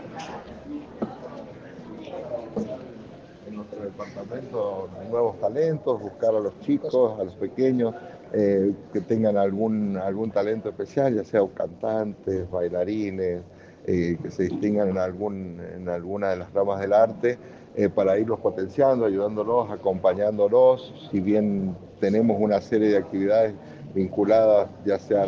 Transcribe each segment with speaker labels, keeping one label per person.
Speaker 1: En nuestro departamento, nuevos talentos, buscar a los chicos, a los pequeños, que tengan algún talento especial, ya sea cantantes, bailarines, que se distingan en alguna de las ramas del arte, para irlos potenciando, ayudándolos, acompañándolos. Si bien tenemos una serie de actividades vinculadas ya sea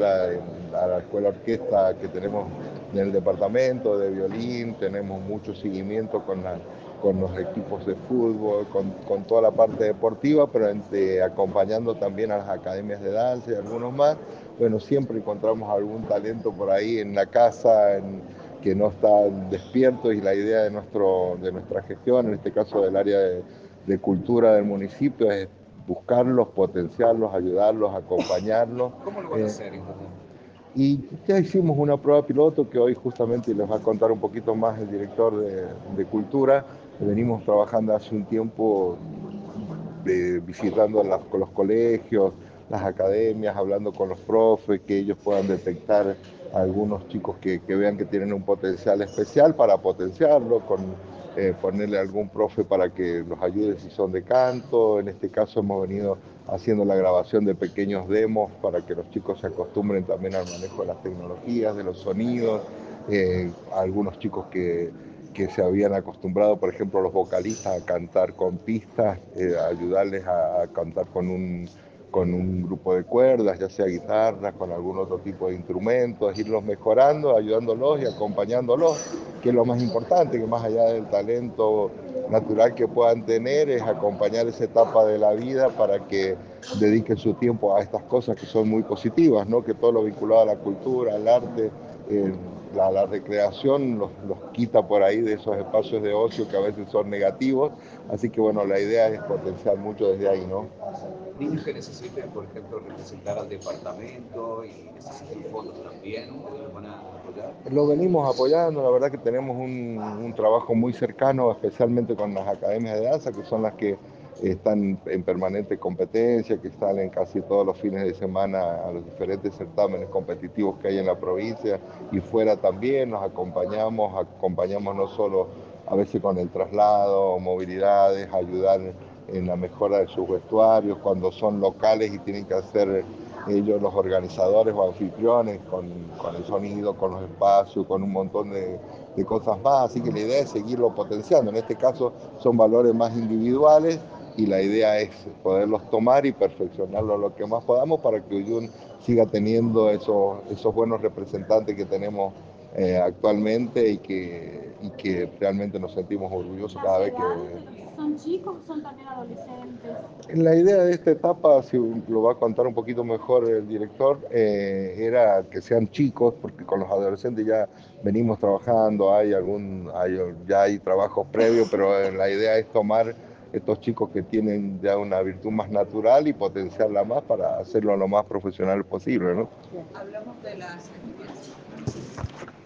Speaker 1: a la escuela orquesta que tenemos en el departamento de violín, tenemos mucho seguimiento con los equipos de fútbol, con toda la parte deportiva, pero acompañando también a las academias de danza y algunos más. Bueno, siempre encontramos algún talento por ahí en la casa que no están despiertos, y la idea de nuestra gestión, en este caso del área de cultura del municipio, es buscarlos, potenciarlos, ayudarlos, acompañarlos.
Speaker 2: ¿Cómo lo van a hacer, intendente?
Speaker 1: Y ya hicimos una prueba piloto que hoy justamente les va a contar un poquito más el director de Cultura. Venimos trabajando hace un tiempo visitando con los colegios, las academias, hablando con los profes, que ellos puedan detectar a algunos chicos que vean que tienen un potencial especial para potenciarlo, ponerle algún profe para que los ayude si son de canto. En este caso hemos venido haciendo la grabación de pequeños demos para que los chicos se acostumbren también al manejo de las tecnologías, de los sonidos. Algunos chicos que se habían acostumbrado, por ejemplo, los vocalistas a cantar con pistas, ayudarles a cantar con un grupo de cuerdas, ya sea guitarra, con algún otro tipo de instrumentos, irlos mejorando, ayudándolos y acompañándolos, que es lo más importante, que más allá del talento natural que puedan tener, es acompañar esa etapa de la vida para que dediquen su tiempo a estas cosas que son muy positivas, ¿no? Que todo lo vinculado a la cultura, al arte, eh, la recreación los quita por ahí de esos espacios de ocio que a veces son negativos. Así que bueno, la idea es potenciar mucho desde ahí, ¿no?
Speaker 2: Niños que necesiten, por ejemplo, representar al departamento y necesiten fondos también, ¿ustedes los van a apoyar?
Speaker 1: Lo venimos apoyando, la verdad que tenemos un trabajo muy cercano, especialmente con las academias de danza, que son las que están en permanente competencia, que salen casi todos los fines de semana a los diferentes certámenes competitivos que hay en la provincia y fuera también. Acompañamos no solo a veces con el traslado, movilidades, ayudar en la mejora de sus vestuarios, cuando son locales y tienen que hacer ellos los organizadores o anfitriones con el sonido, con los espacios, con un montón de cosas más. Así que la idea es seguirlo potenciando. En este caso son valores más individuales y la idea es poderlos tomar y perfeccionarlo lo que más podamos para que Uyun siga teniendo esos buenos representantes que tenemos actualmente y que realmente nos sentimos orgullosos cada vez que...
Speaker 3: ¿Son chicos o son también adolescentes?
Speaker 1: La idea de esta etapa, si lo va a contar un poquito mejor el director, era que sean chicos, porque con los adolescentes ya venimos trabajando, ya hay trabajos previos, pero la idea es tomar estos chicos que tienen ya una virtud más natural y potenciarla más para hacerlo lo más profesional posible, ¿no?
Speaker 4: Hablamos de las actividades.